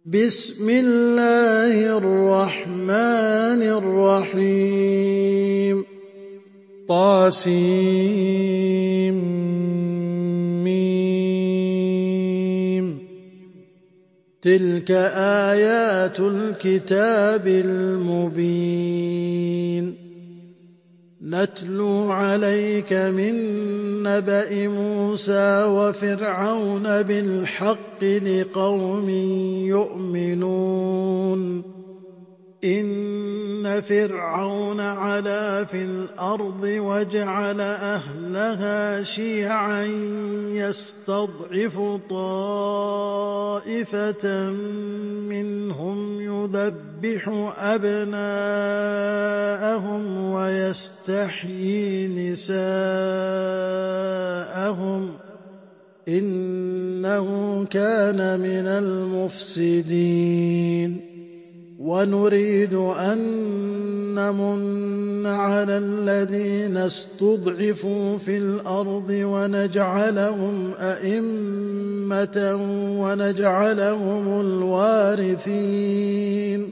بسم الله الرحمن الرحيم طاسيم تلك آيات الكتاب المبين نتلو عليك من نبأ موسى وفرعون بالحق لقوم يؤمنون إن فرعون علا في الأرض وجعل أهلها شيعا يستضعف طائفة منهم يذبح أبناءهم ويستحيي نساءهم إنه كان من المفسدين ونريد أن نمن على الذين استضعفوا في الأرض ونجعلهم أئمة ونجعلهم الوارثين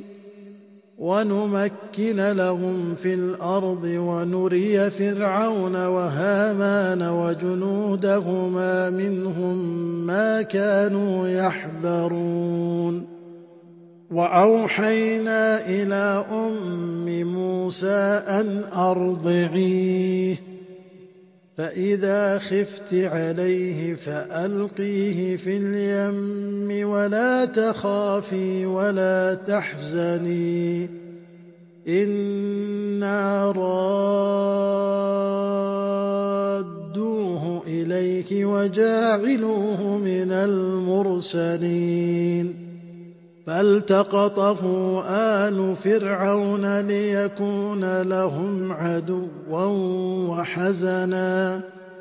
ونمكن لهم في الأرض ونري فرعون وهامان وجنودهما منهم ما كانوا يحذرون وأوحينا إلى أم موسى أن أرضعيه فإذا خفت عليه فألقيه في اليم ولا تخافي ولا تحزني إنا رادوه إليك وجاعلوه من المرسلين فالتقطه آل فرعون ليكون لهم عدوا وحزنا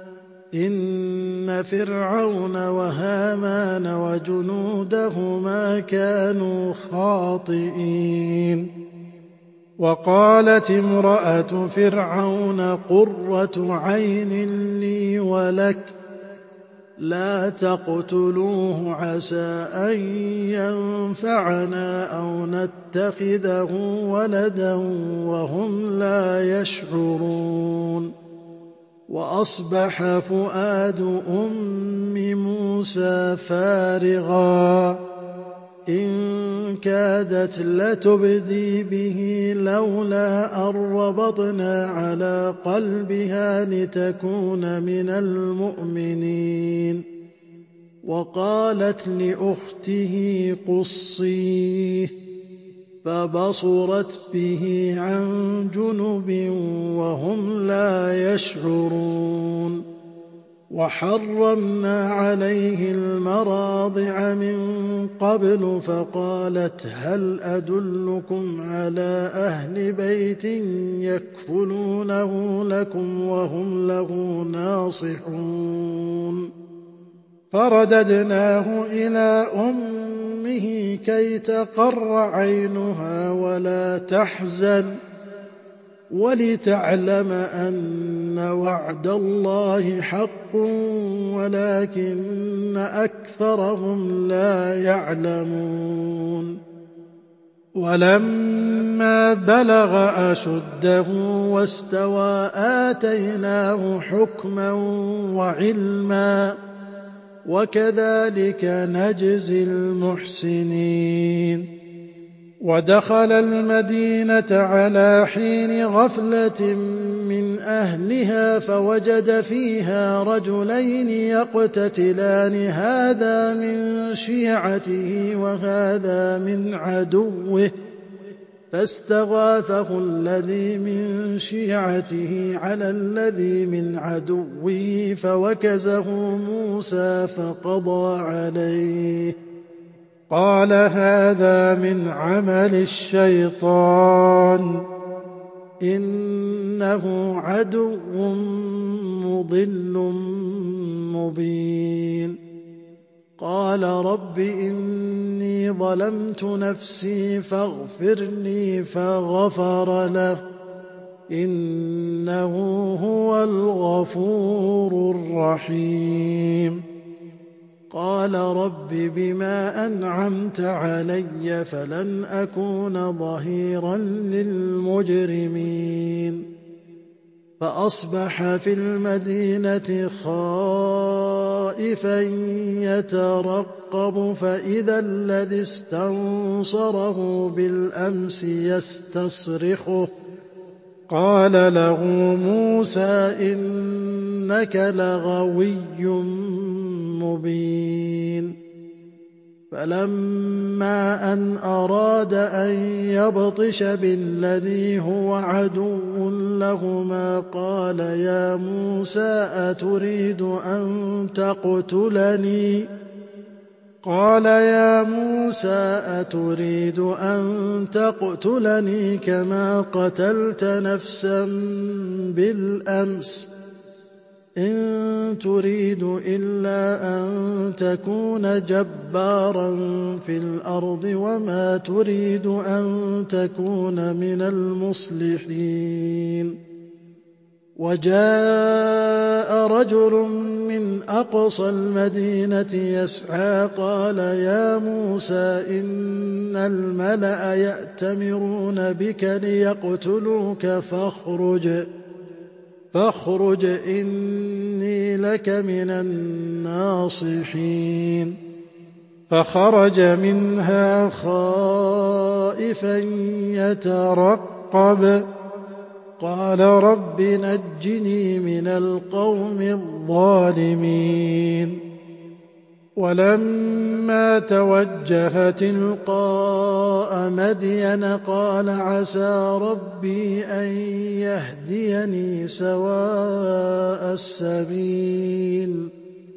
إن فرعون وهامان وجنودهما كانوا خاطئين وقالت امرأة فرعون قرة عين لي ولك لا تقتلوه عسى أن ينفعنا أو نتخذه ولدا وهم لا يشعرون وأصبح فؤاد أم موسى فارغا إن كادت لتبدي به لولا أن ربطنا على قلبها لتكون من المؤمنين وقالت لأخته قصيه فبصرت به عن جنب وهم لا يشعرون وحرمنا عليه المراضع من قبل فقالت هل أدلكم على أهل بيت يكفلونه لكم وهم له ناصحون فرددناه إلى أمه كي تقر عينها ولا تحزن ولتعلم أن وعد الله حق ولكن أكثرهم لا يعلمون ولما بلغ أشده واستوى آتيناه حكما وعلما وكذلك نجزي المحسنين ودخل المدينة على حين غفلة من أهلها فوجد فيها رجلين يقتتلان هذا من شيعته وهذا من عدوه فاستغاثه الذي من شيعته على الذي من عدوه فوكزه موسى فقضى عليه قال هذا من عمل الشيطان إنه عدو مضل مبين قال رب إني ظلمت نفسي فاغفرني فغفر له إنه هو الغفور الرحيم قال رب بما أنعمت علي فلن أكون ظهيرا للمجرمين فأصبح في المدينة خائفا يترقب فإذا الذي استنصره بالأمس يستصرخه قال له موسى إنك لغوي مبين فلما أن أراد أن يبطش بالذي هو عدو لهما قال يا موسى أتريد أن تقتلني كما قتلت نفسا بالأمس إن تريد إلا أن تكون جبارا في الأرض وما تريد أن تكون من المصلحين وجاء رجل من أقصى المدينة يسعى قال يا موسى إن الملأ يأتمرون بك ليقتلوك فاخرج إني لك من الناصحين فخرج منها خائفا يترقب قال رب نجني من القوم الظالمين ولما توجه تلقاء مدين قال عسى ربي أن يهديني سواء السبيل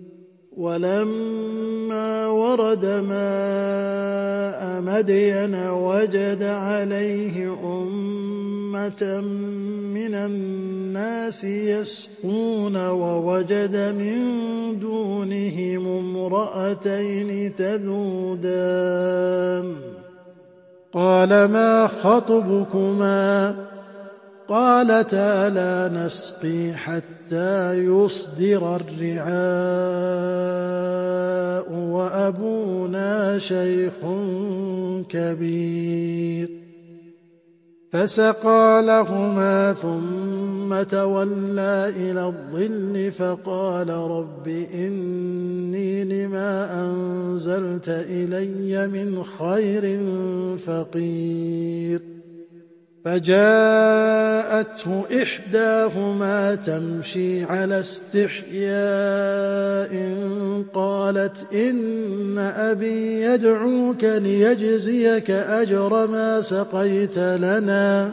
ولما ورد ماء مدين وجد عليه أمة من الناس يسقون ووجد من دونهم امرأتين تذودان قال ما خطبكما قالتا لا نسقي حتى يصدر الرعاء وأبونا شيخ كبير فسقى لهما ثم تولى إلى الظل فقال رب إني لما أنزلت إلي من خير فقير فجاءته إحداهما تمشي على استحياء قالت إن أبي يدعوك ليجزيك أجر ما سقيت لنا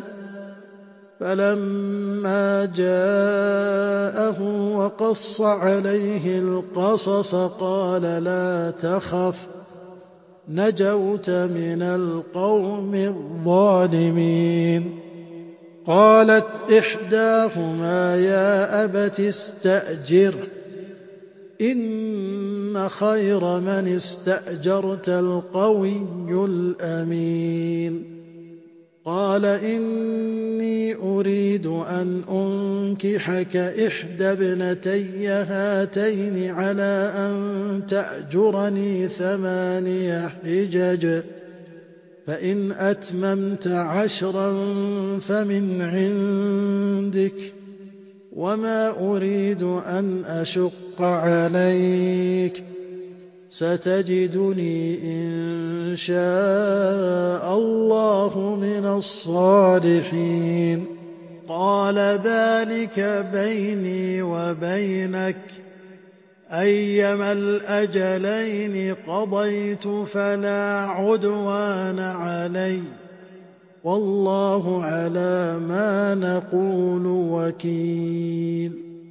فلما جاءه وقص عليه القصص قال لا تخف نجوت من القوم الظالمين قالت إحداهما يا أبت استأجره إن خير من استأجرت القوي الأمين قال إني أريد أن أنكحك إحدى ابنتي هاتين على أن تأجرني 8 حجج فإن أتممت 10 فمن عندك وما أريد أن أشق عليك ستجدني إن شاء الله من الصالحين قال ذلك بيني وبينك أيما الأجلين قضيت فلا عدوان علي والله على ما نقول وكيل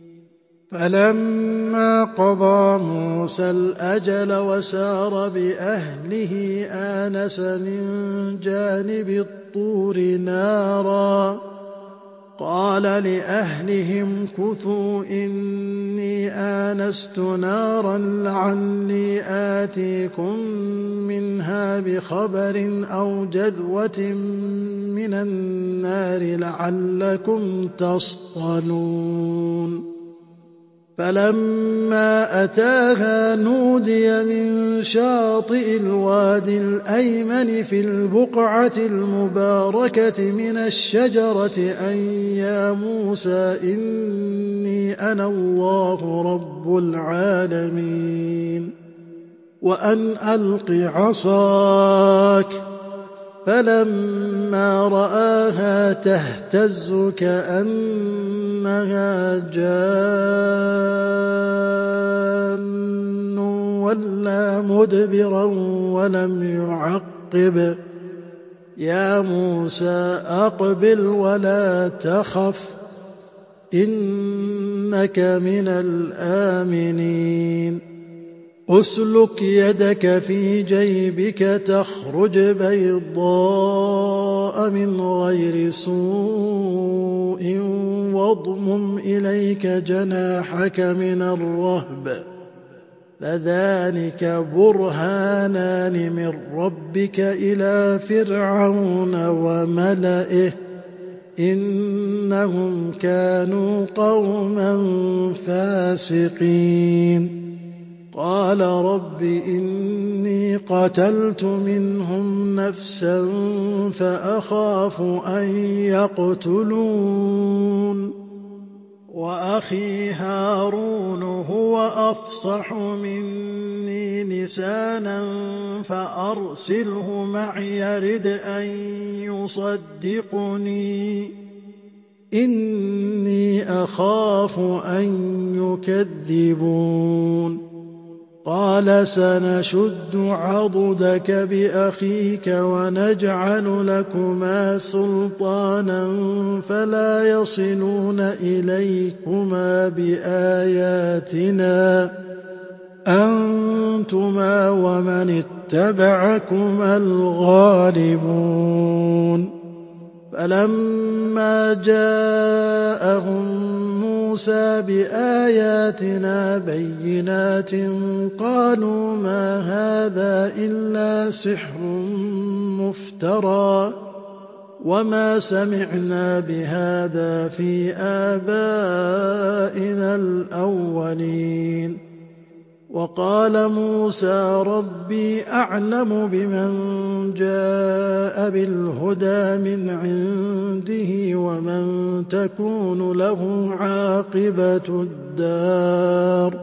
فلما قضى موسى الأجل وسار بأهله آنس من جانب الطور نارا قال لأهلهم كثوا إني آنست نارا لعلي آتيكم منها بخبر أو جذوة من النار لعلكم تصطلون فَلَمَّا أَتَاهَا نُودِيَ مِن شَاطِئِ الْوَادِ الْأَيْمَنِ فِي الْبُقْعَةِ الْمُبَارَكَةِ مِنَ الشَّجَرَةِ أَن يَا مُوسَىٰ إِنِّي أَنَا اللَّهُ رَبُّ الْعَالَمِينَ وَأَنْ أَلْقِ عَصَاكَ ۖ فَلَمَّا رَآهَا تَهْتَزُّ كَأَنَّهَا جَانٌّ وَلَّىٰ مُدْبِرًا وَلَمْ يُعَقِّبْ ۚ يَا مُوسَىٰ أَقْبِلْ وَلَا تَخَفْ إِنَّكَ مِنَ الْآمِنِينَ أُسْلُكْ يَدَكَ فِي جَيْبِكَ تَخْرُجْ بَيْضَاءَ مِنْ غَيْرِ سُوءٍ وَاضْمُمْ إِلَيْكَ جَنَاحَكَ مِنَ الرَّهْبِ ۖ فَذَانِكَ بُرْهَانَانِ مِن رَّبِّكَ إِلَىٰ فِرْعَوْنَ وَمَلَئِهِ ۖ إِنَّهُمْ كَانُوا قَوْمًا فَاسِقِينَ قَالَ رَبِّ إِنِّي قَتَلْتُ مِنْهُمْ نَفْسًا فَأَخَافُ أَن يَقْتُلُونِ وَأَخِي هَارُونُ هُوَ أَفْصَحُ مِنِّي لِسَانًا فَأَرْسِلْهُ مَعِيَ يَرِدْ أَن يُصَدِّقُنِي إِنِّي أَخَافُ أَن يُكَذِّبُونِ قَالَ سَنَشُدُّ عَضُدَكَ بِأَخِيكَ وَنَجْعَلُ لَكُمَا سُلْطَانًا فَلَا يَصِلُونَ إِلَيْكُمَا بِآيَاتِنَا أَنتُمَا وَمَنِ اتَّبَعَكُمَا الْغَالِبُونَ فَلَمَّا جَاءَهُم مُّوسَىٰ بِآيَاتِنَا بَيِّنَاتٍ قَالُوا مَا هَٰذَا إِلَّا سِحْرٌ مُّفْتَرًى وَمَا سَمِعْنَا بِهَٰذَا فِي آبَائِنَا الْأَوَّلِينَ وَقَالَ مُوسَىٰ رَبِّي أَعْلَمُ بِمَن جَاءَ بِالْهُدَىٰ مِنْ عِندِهِ وَمَن تَكُونُ لَهُ عَاقِبَةُ الدَّارِ ۖ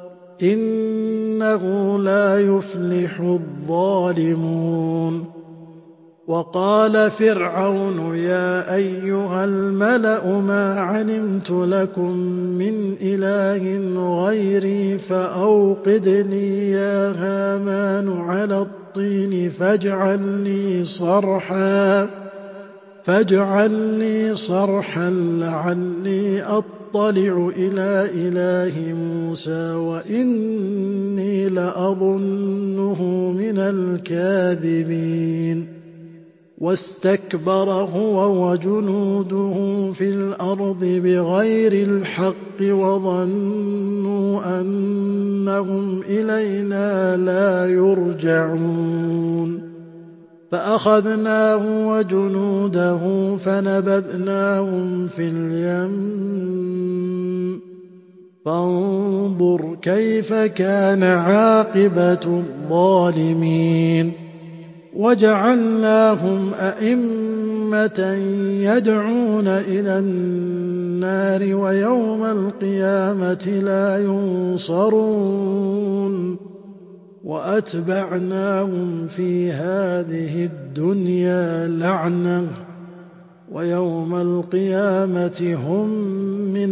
إِنَّهُ لَا يُفْلِحُ الظَّالِمُونَ وَقَالَ فِرْعَوْنُ يَا أَيُّهَا الْمَلَأُ مَا عَلِمْتُ لَكُم مِّنْ إِلَٰهٍ غَيْرِي فَأَوْقِدْ لِي يَا هَامَانُ عَلَى الطِّينِ فاجعل لي صرحا لعلي أطلع إلى إله موسى وإني لأظنه من الكاذبين واستكبر هو وجنوده في الأرض بغير الحق وظنوا أنهم إلينا لا يرجعون فأخذناه وجنوده فنبذناهم في اليم فانظر كيف كان عاقبة الظالمين وجعلناهم أئمة يدعون إلى النار ويوم القيامة لا ينصرون وأتبعناهم في هذه الدنيا لعنة ويوم القيامة هم من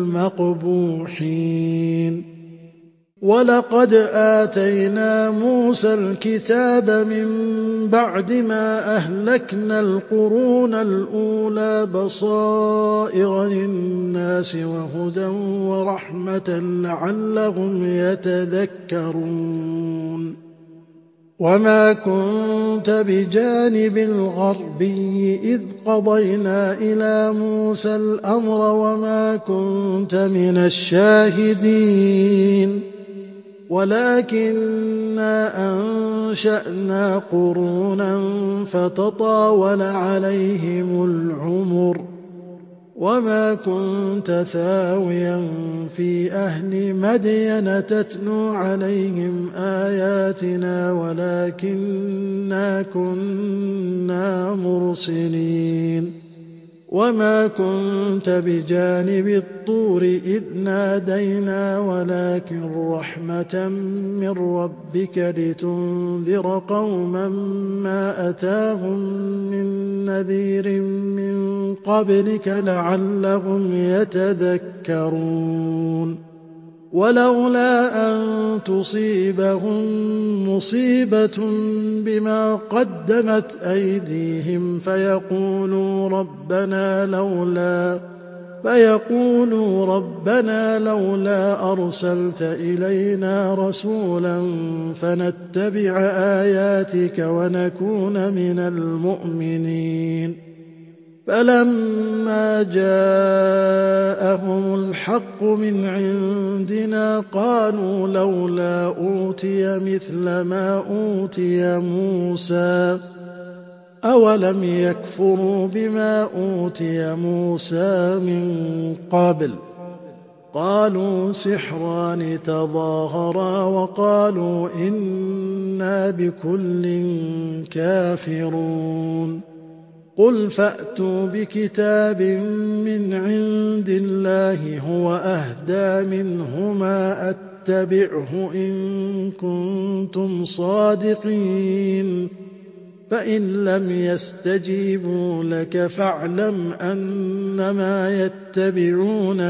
المقبوحين ولقد آتينا موسى الكتاب من بعد ما أهلكنا القرون الأولى بصائر للناس وهدى ورحمة لعلهم يتذكرون وما كنت بجانب الغربي إذ قضينا إلى موسى الأمر وما كنت من الشاهدين ولكننا أنشأنا قرونا فتطاول عليهم العمر وما كنت ثاويا في أهل مدين تتلو عليهم آياتنا ولكننا كنا مرسلين وما كنت بجانب الطور إذ نادينا ولكن رحمة من ربك لتنذر قوما ما أتاهم من نذير من قبلك لعلهم يتذكرون ولولا أن تصيبهم مصيبة بما قدمت أيديهم فيقولوا ربنا لولا أرسلت إلينا رسولا فنتبع آياتك ونكون من المؤمنين فلما جاءهم الحق من عندنا قالوا لولا أوتي مثل ما أوتي موسى أولم يكفروا بما أوتي موسى من قبل قالوا سحران تظاهرا وقالوا إنا بكل كافرون قل فأتوا بكتاب من عند الله هو أهدى منهما أتبعه إن كنتم صادقين فإن لم يستجيبوا لك فاعلم أنما يتبعون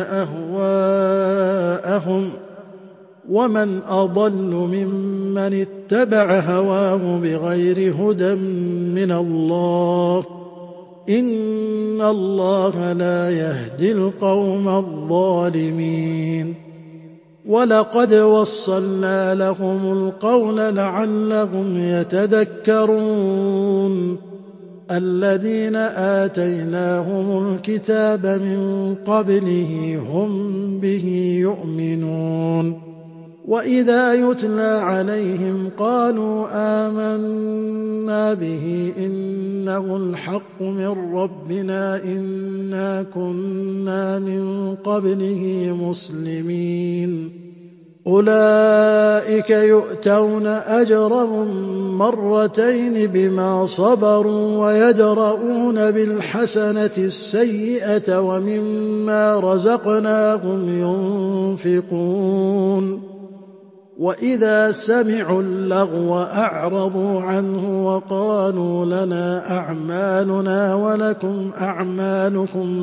أهواءهم ومن أضل ممن اتبع هواه بغير هدى من الله إن الله لا يهدي القوم الظالمين ولقد وصلنا لهم القول لعلهم يتذكرون الذين آتيناهم الكتاب من قبله هم به يؤمنون وإذا يتلى عليهم قالوا آمنا به إنه الحق من ربنا إنا كنا من قبله مسلمين أولئك يؤتون أجرهم مرتين بما صبروا ويدرؤون بالحسنة السيئة ومما رزقناهم ينفقون وإذا سمعوا اللغو أعرضوا عنه وقالوا لنا أعمالنا ولكم أعمالكم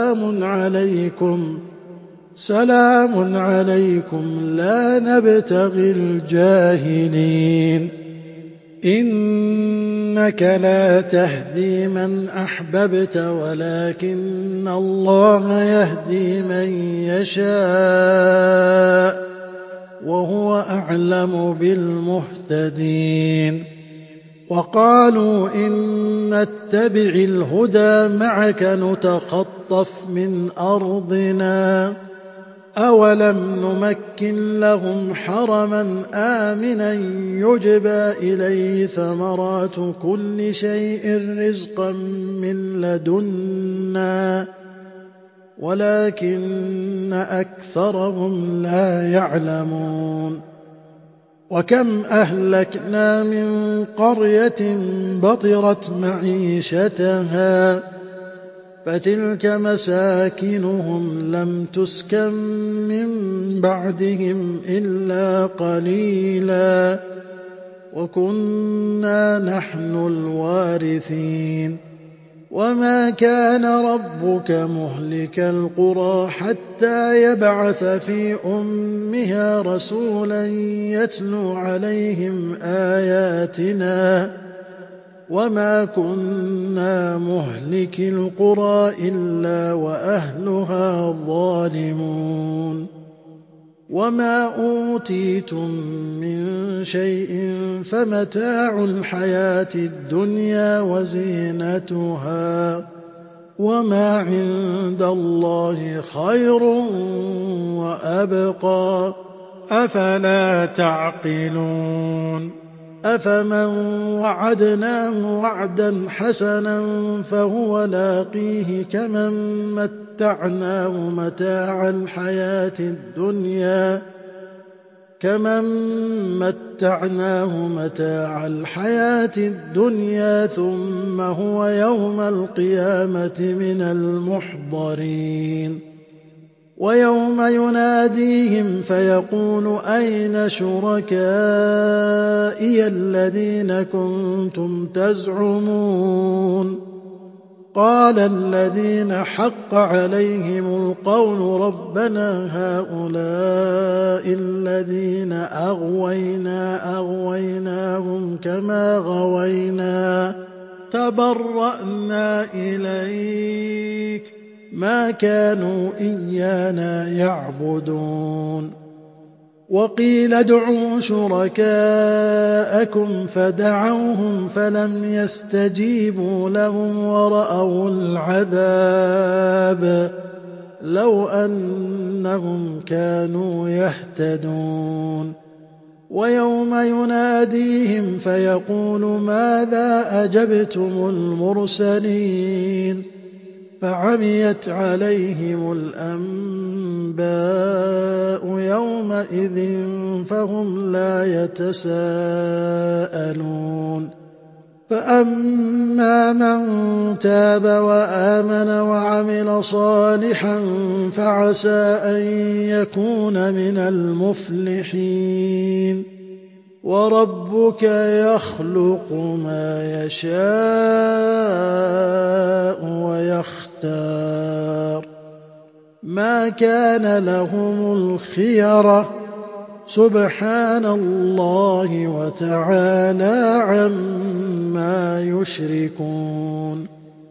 سلام عليكم لا نبتغي الجاهلين إنك لا تهدي من أحببت ولكن الله يهدي من يشاء وهو أعلم بالمهتدين وقالوا إن نتبع الهدى معك نتخطف من أرضنا أولم نمكن لهم حرما آمنا يجبى إليه ثمرات كل شيء رزقا من لدنا ولكن أكثرهم لا يعلمون وكم أهلكنا من قرية بطرت معيشتها فتلك مساكنهم لم تسكن من بعدهم إلا قليلا وكنا نحن الوارثين وما كان ربك مهلك القرى حتى يبعث في أمها رسولا يتلو عليهم آياتنا وما كنا مهلك القرى إلا وأهلها ظالمون وما أوتيتم من شيء فمتاع الحياة الدنيا وزينتها وما عند الله خير وأبقى أفلا تعقلون أفمن وعدناه وعدا حسنا فهو لاقيه كمن متعناه متاع الحياة الدنيا ثم هو يوم القيامة من المحضرين ويوم يناديهم فيقول أين شركائي الذين كنتم تزعمون قال الذين حق عليهم القول ربنا هؤلاء الذين أغويناهم كما غوينا تبرأنا إليك ما كانوا إيانا يعبدون وقيل ادعوا شركاءكم فدعوهم فلم يستجيبوا لهم ورأوا العذاب لو أنهم كانوا يهتدون ويوم يناديهم فيقول ماذا أجبتم المرسلين فعميت عليهم الأنباء يومئذ فهم لا يتساءلون فأما من تاب وآمن وعمل صالحا فعسى أن يكون من المفلحين وربك يخلق ما يشاء ويختار ما كان لهم الخيرة سبحان الله وتعالى عما يشركون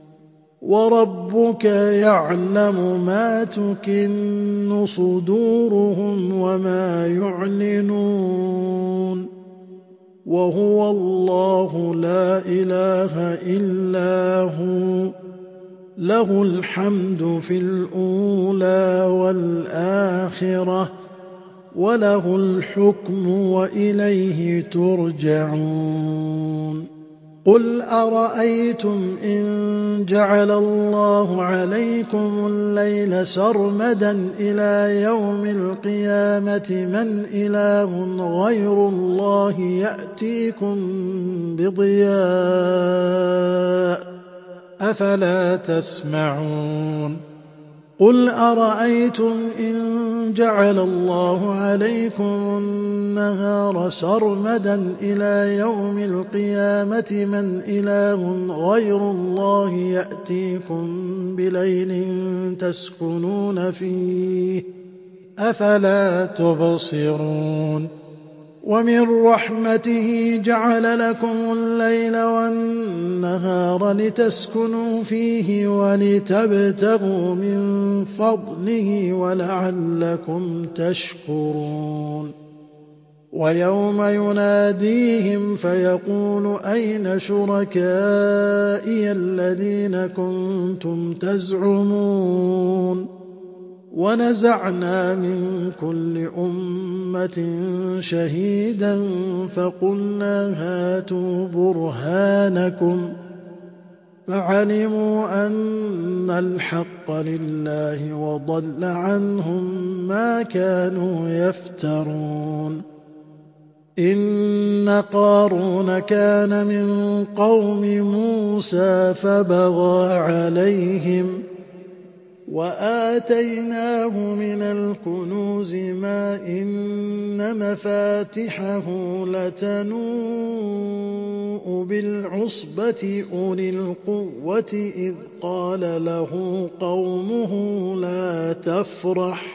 وربك يعلم ما تكن صدورهم وما يعلنون وهو الله لا إله إلا هو له الحمد في الأولى والآخرة وله الحكم وإليه ترجعون قل أرأيتم إن جعل الله عليكم الليل سرمدا إلى يوم القيامة من إله غير الله يأتيكم بضياء أفلا تسمعون قل أرأيتم إن جعل الله عليكم النهار سرمدا إلى يوم القيامة من إله غير الله يأتيكم بليل تسكنون فيه أفلا تبصرون ومن رحمته جعل لكم الليل والنهار لتسكنوا فيه ولتبتغوا من فضله ولعلكم تشكرون ويوم يناديهم فيقول أين شركائي الذين كنتم تزعمون ونزعنا من كل أمة شهيدا فقلنا هاتوا برهانكم فعلموا أن الحق لله وضل عنهم ما كانوا يفترون إن قارون كان من قوم موسى فبغى عليهم وآتيناه من الكنوز ما إن مفاتحه لتنوء بالعصبة أولي القوة إذ قال له قومه لا تفرح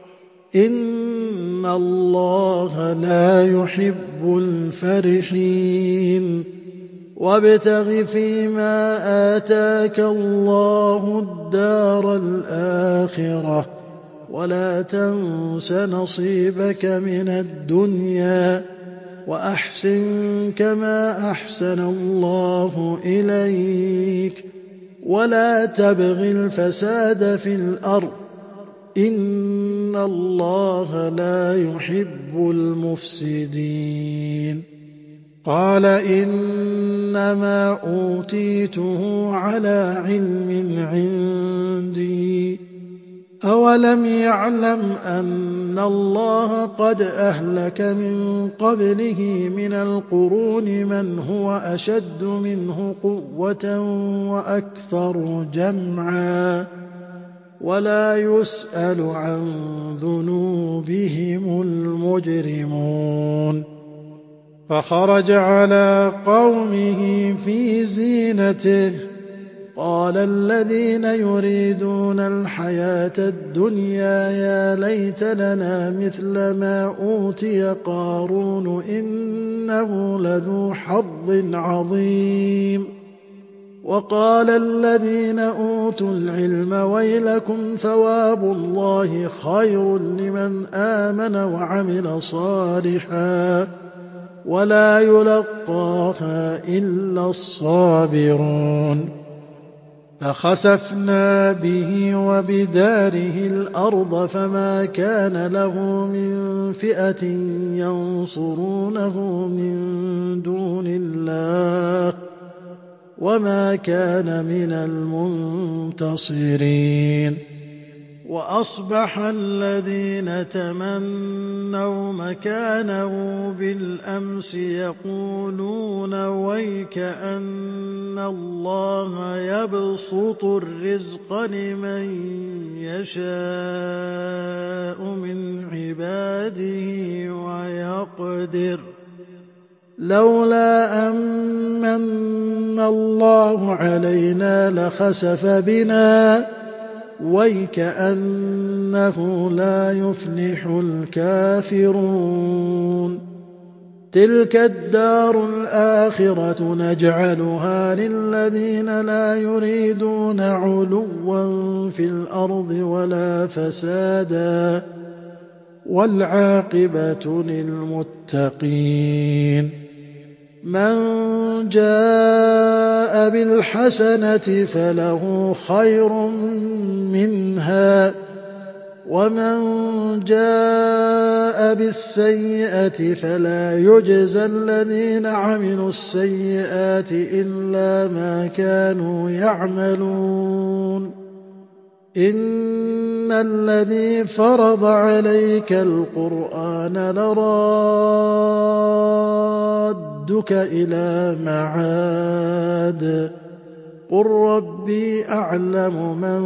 إن الله لا يحب الفرحين وابتغ فيما آتاك الله الدار الآخرة ولا تنس نصيبك من الدنيا وأحسن كما أحسن الله إليك ولا تبغ الفساد في الأرض إن الله لا يحب المفسدين قال إنما أوتيته على علم عندي أَوَلَمْ يَعْلَمْ أَنَّ اللَّهَ قَدْ أَهْلَكَ مِن قَبْلِهِ مِنَ الْقُرُونِ مَنْ هُوَ أَشَدُّ مِنْهُ قُوَّةً وَأَكْثَرُ جَمْعًا وَلَا يُسْأَلُ عَن ذُنُوبِهِمُ الْمُجْرِمُونَ فَخَرَجَ عَلَىٰ قَوْمِهِ فِي زِينَتِهِ قَالَ الَّذِينَ يُرِيدُونَ الْحَيَاةَ الدُّنْيَا يَا لَيْتَ لَنَا مِثْلَ مَا أُوتِيَ قَارُونُ إِنَّهُ لَذُو حَظٍّ عَظِيمٍ وَقَالَ الَّذِينَ أُوتُوا الْعِلْمَ وَيْلَكُمْ ثَوَابُ اللَّهِ خَيْرٌ لِّمَنْ آمَنَ وَعَمِلَ صَالِحًا وَلَا يُلَقَّاهَا إِلَّا الصَّابِرُونَ فَخَسَفْنَا بِهِ وَبِدَارِهِ الْأَرْضَ فَمَا كَانَ لَهُ مِن فِئَةٍ يَنصُرُونَهُ مِن دُونِ اللَّهِ وَمَا كَانَ مِنَ الْمُنتَصِرِينَ وَأَصْبَحَ الَّذِينَ تَمَنَّوْا مَكَانَهُ بِالْأَمْسِ يَقُولُونَ وَيْكَأَنَّ اللَّهَ يَبْسُطُ الرِّزْقَ لِمَن يَشَاءُ مِنْ عِبَادِهِ وَيَقْدِرُ لَوْلَا أَن مَّنَّ اللَّهُ عَلَيْنَا لَخَسَفَ بِنَا وَيْكَأَنَّهُ لَا يُفْلِحُ الْكَافِرُونَ تِلْكَ الدَّارُ الْآخِرَةُ نَجْعَلُهَا لِلَّذِينَ لَا يُرِيدُونَ عُلُوًّا فِي الْأَرْضِ وَلَا فَسَادًا وَالْعَاقِبَةُ لِلْمُتَّقِينَ مَن جَاءَ بِالْحَسَنَةِ فَلَهُ خَيْرٌ مِّنْهَا وَمَن جَاءَ بِالسَّيِّئَةِ فَلَا يُجْزَى الَّذِينَ عَمِلُوا السَّيِّئَاتِ إِلَّا مَا كَانُوا يَعْمَلُونَ إِنَّ الَّذِي فَرَضَ عَلَيْكَ الْقُرْآنَ لَرَادُّكَ إِلَىٰ مَعَادٍ قُل رَّبِّي أَعْلَمُ مَن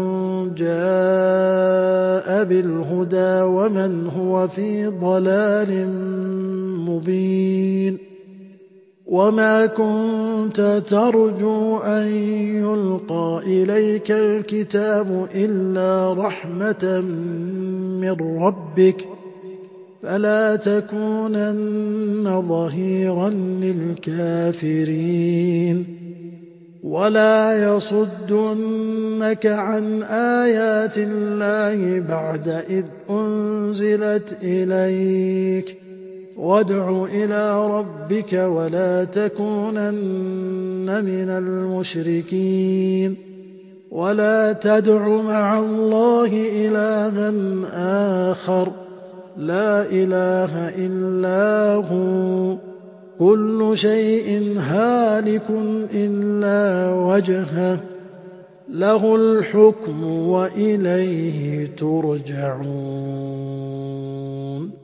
جَاءَ بِالْهُدَىٰ وَمَنْ هُوَ فِي ضَلَالٍ مُّبِينٍ وَمَا كُنتَ تَرْجُو أَن يُلْقَىٰ إِلَيْكَ الْكِتَابُ إِلَّا رَحْمَةً مِّن رَّبِّكَ فَلَا تَكُونَنَّ ظَهِيرًا لِّلْكَافِرِينَ وَلَا يَصُدُّنَّكَ عَنْ آيَاتِ اللَّهِ بَعْدَ إِذْ أُنزِلَتْ إِلَيْكَ وَادْعُ إِلَىٰ رَبِّكَ وَلَا تَكُونَنَّ مِنَ الْمُشْرِكِينَ وَلَا تَدْعُ مَعَ اللَّهِ إِلَٰهًا آخَرَ لَا إِلَٰهَ إِلَّا هُوَ كُلُّ شَيْءٍ هَالِكٌ إِلَّا وَجْهَهُ لَهُ الْحُكْمُ وَإِلَيْهِ تُرْجَعُونَ